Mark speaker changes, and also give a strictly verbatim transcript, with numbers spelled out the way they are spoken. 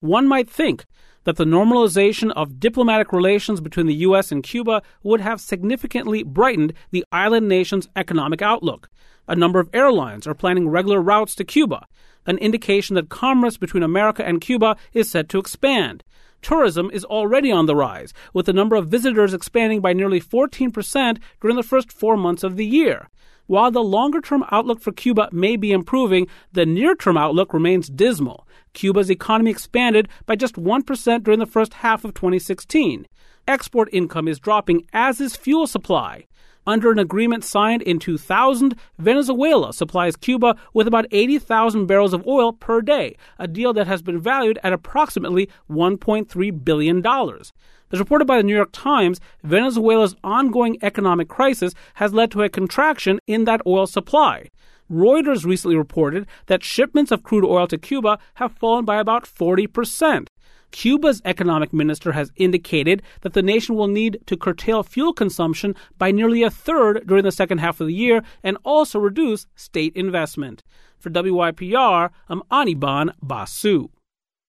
Speaker 1: One might think that the normalization of diplomatic relations between the U S and Cuba would have significantly brightened the island nation's economic outlook. A number of airlines are planning regular routes to Cuba, an indication that commerce between America and Cuba is set to expand. Tourism is already on the rise, with the number of visitors expanding by nearly fourteen percent during the first four months of the year. While the longer-term outlook for Cuba may be improving, the near-term outlook remains dismal. Cuba's economy expanded by just one percent during the first half of twenty sixteen. Export income is dropping, as is fuel supply. Under an agreement signed in two thousand, Venezuela supplies Cuba with about eighty thousand barrels of oil per day, a deal that has been valued at approximately one point three billion dollars. As reported by the New York Times, Venezuela's ongoing economic crisis has led to a contraction in that oil supply. Reuters recently reported that shipments of crude oil to Cuba have fallen by about forty percent. Cuba's economic minister has indicated that the nation will need to curtail fuel consumption by nearly a third during the second half of the year and also reduce state investment. For W Y P R, I'm Anirban Basu.